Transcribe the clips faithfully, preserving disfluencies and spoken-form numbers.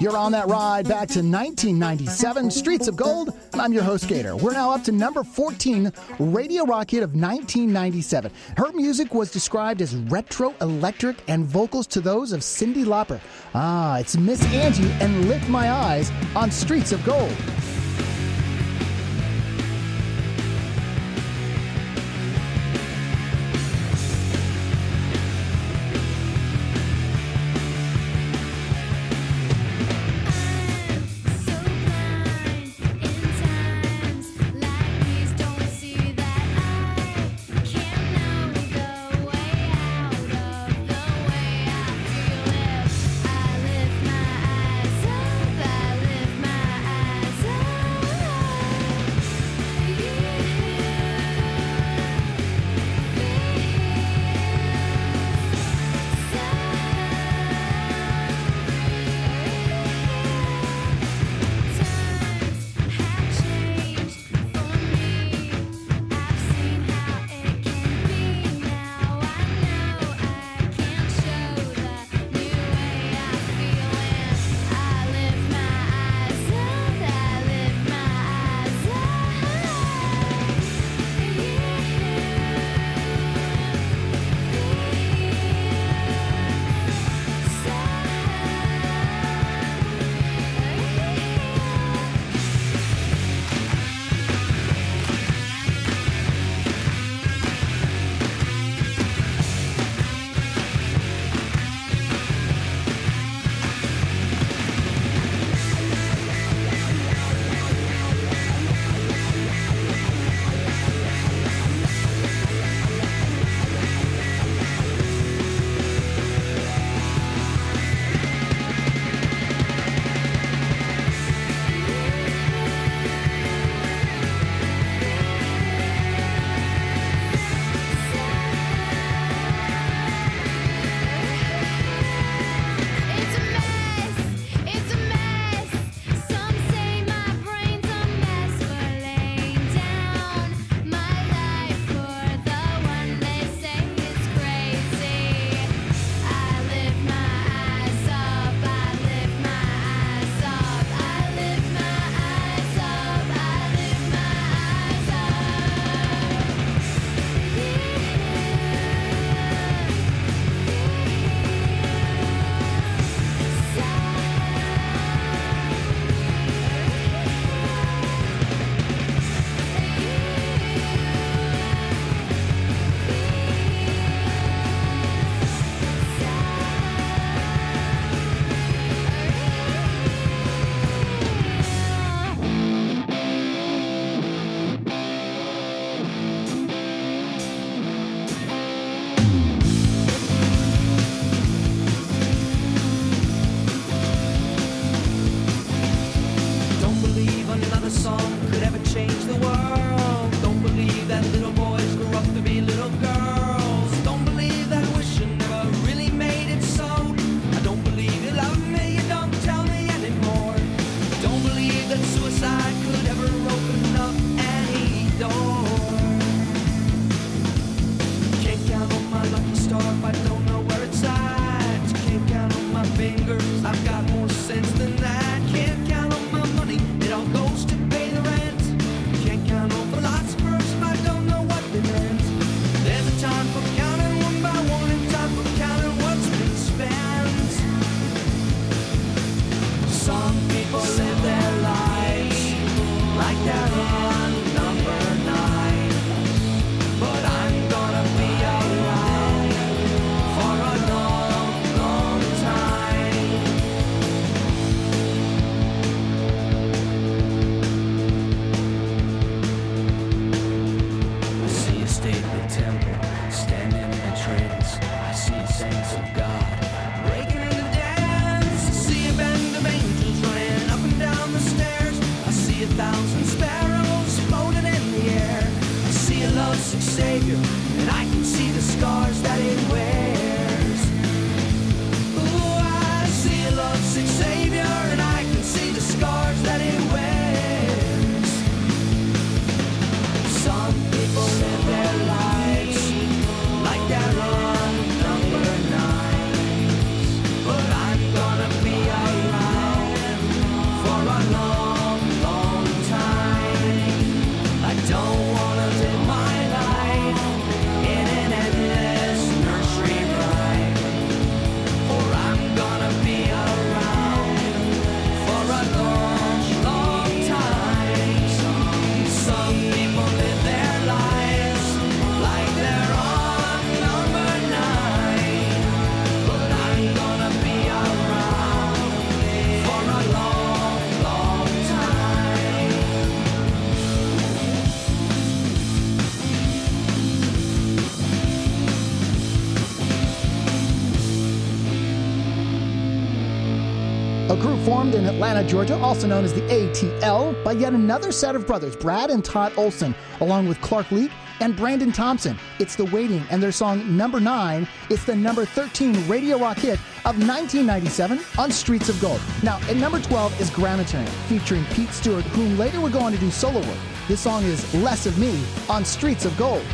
You're on that ride back to nineteen ninety-seven, Streets of Gold, and I'm your host, Gator. We're now up to number fourteen, Radio Rock hit of nineteen ninety-seven. Her music was described as retro, electric, and vocals to those of Cyndi Lauper. Ah, it's Miss Angie and Lift My Eyes on Streets of Gold. For a group formed in Atlanta, Georgia, also known as the A T L, by yet another set of brothers, Brad and Todd Olson, along with Clark Leak and Brandon Thompson. It's The Waiting, and their song Number Nine. It's the number thirteen radio rock hit of nineteen ninety-seven on Streets of Gold. Now, at number twelve is Grammatarian, featuring Pete Stewart, whom later would go on to do solo work. This song is Less of Me on Streets of Gold.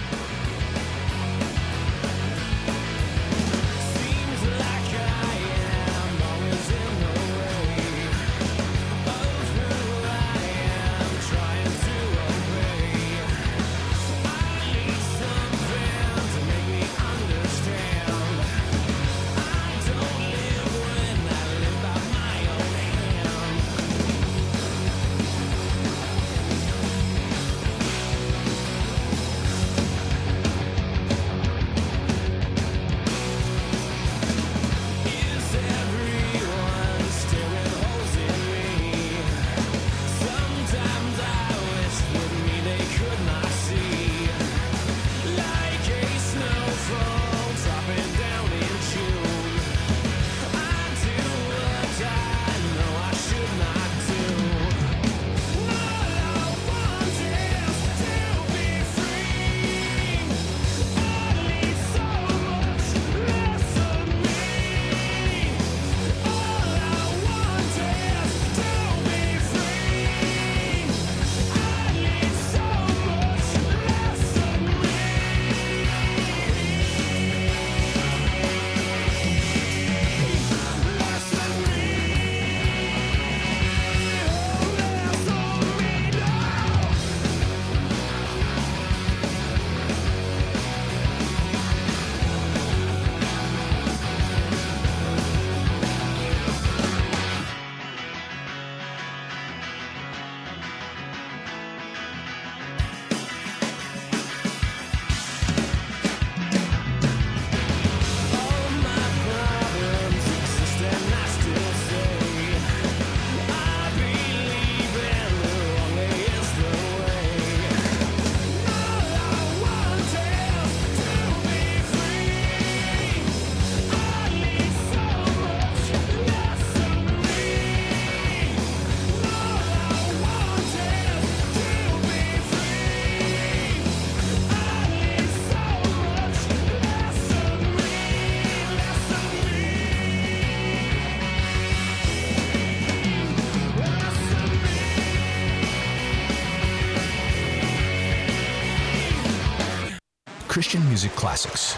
Christian music classics.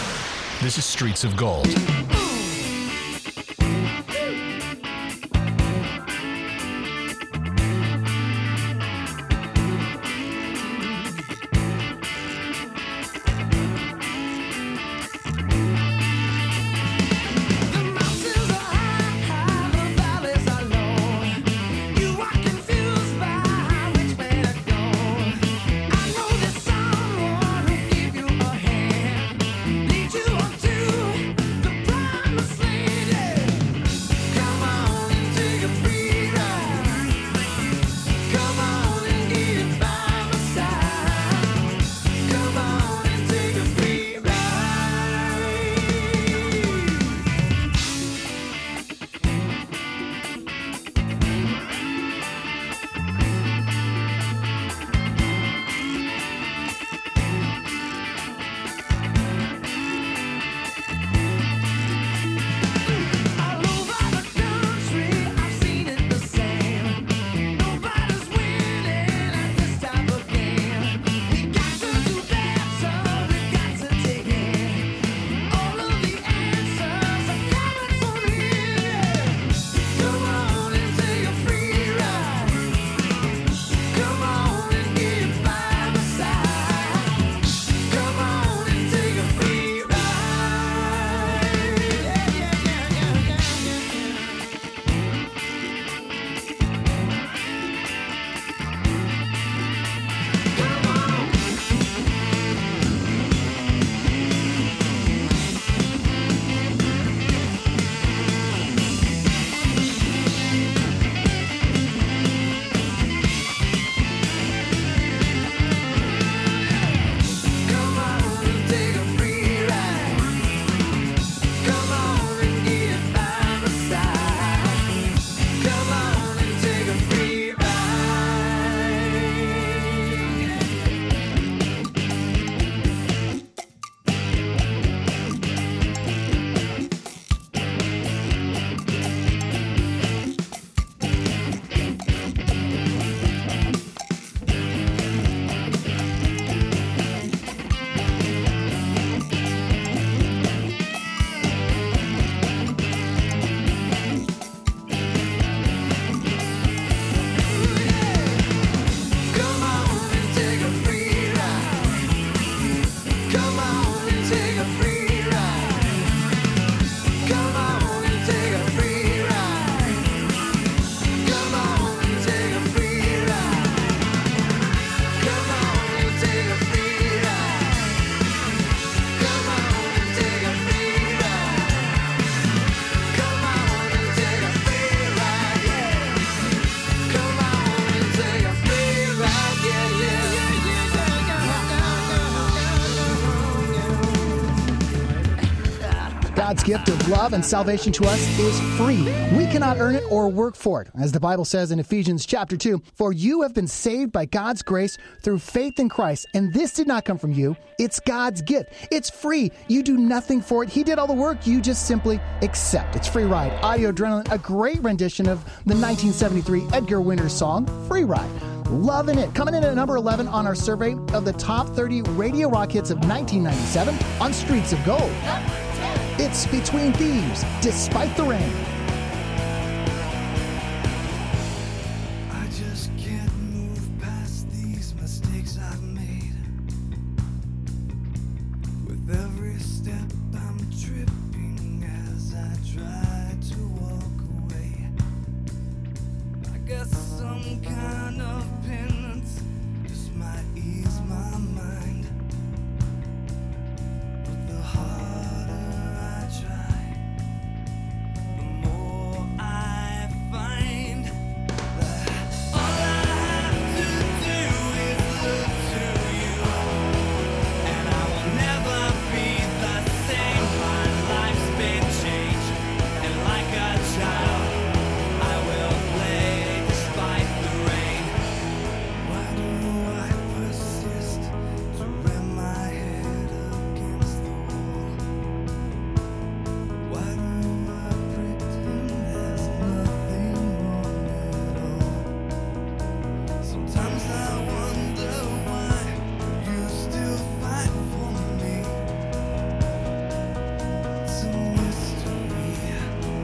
This is Streets of Gold. Lead you on to the God's gift of love and salvation to us is free. We cannot earn it or work for it. As the Bible says in Ephesians chapter two, for you have been saved by God's grace through faith in Christ, and this did not come from you. It's God's gift. It's free. You do nothing for it. He did all the work. You just simply accept. It's Free Ride. Audio Adrenaline, a great rendition of the nineteen seventy-three Edgar Winter song, Free Ride. Loving it. Coming in at number eleven on our survey of the top thirty radio rock hits of nineteen ninety-seven on Streets of Gold. It's Between Thieves, Despite the Rain. I just can't move past these mistakes I've made. With every step I'm tripping as I try to walk away. I guess some kind of penance just might ease my mind. But the harder I try, the more I find that all I have to do is look to you, and I will never be the same. My life's been changed, and like a child, I will play despite the rain. Why do I persist to ram my head against the wall? Why do I pretend there's nothing wrong at all? Sometimes I wonder why you still fight for me. It's a mystery.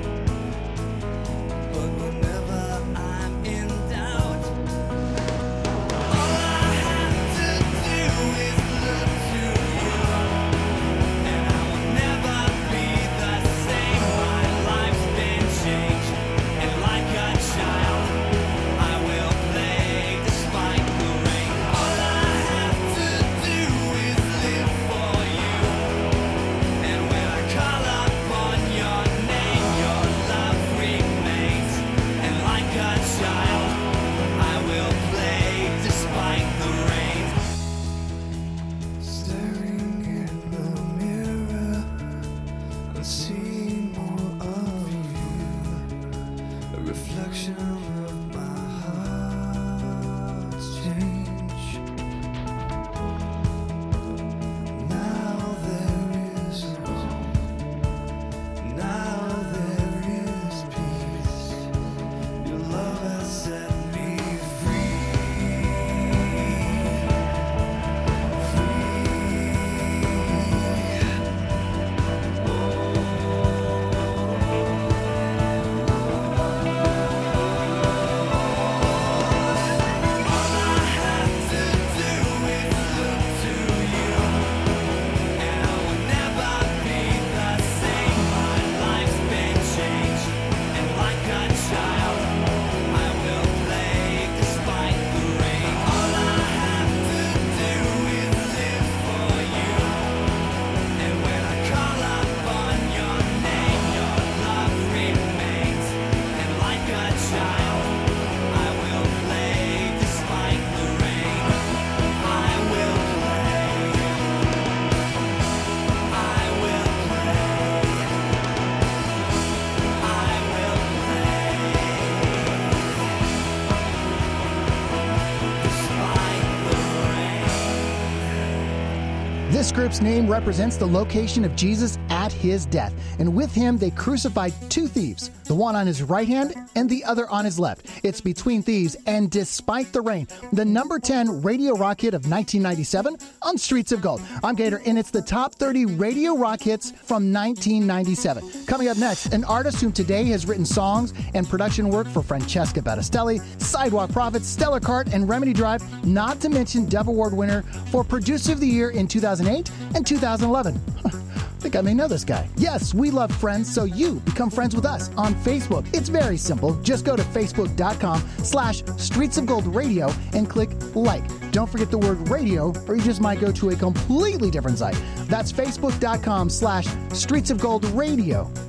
But whenever I'm in doubt, all I have to do is look to you, and I will never be the same. My life's been changed, and like a child, I will play despite the rain. All I have to do is live for you, and when I call upon your name, your love remains. And like a child, I will play despite the rain. Staring in the mirror, I see more of you, a reflection of my heart's change. Now there is hope, now there is peace. Your love has set me free, all I have to do is look to you, and I will never be the same. My life's been changed, and like a child, I will play despite the rain. All I have to do is live for you, and when I call upon your name, your love remains. And like a child, I will play despite the rain. I will play. I will play. I will play despite the rain. This group's name represents the location of Jesus at his death, and with him they crucified two thieves, the one on his right hand and the other on his left. It's Between Thieves and Despite the Rain, the number ten radio rock hit of nineteen ninety-seven on Streets of Gold. I'm Gator, and it's the top thirty radio rock hits from nineteen ninety-seven. Coming up next, an artist whom today has written songs and production work for Francesca Battistelli, Sidewalk Prophets, Stellar Cart, and Remedy Drive, not to mention Dove Award winner for Producer of the Year in two thousand eight and two thousand eleven. I think I may know this guy. Yes, we love friends, so you become friends with us on Facebook. It's very simple. Just go to facebook.com slash Streets of Gold Radio and click like. Don't forget the word radio, or you just might go to a completely different site. That's facebook.com slash Streets of Gold Radio.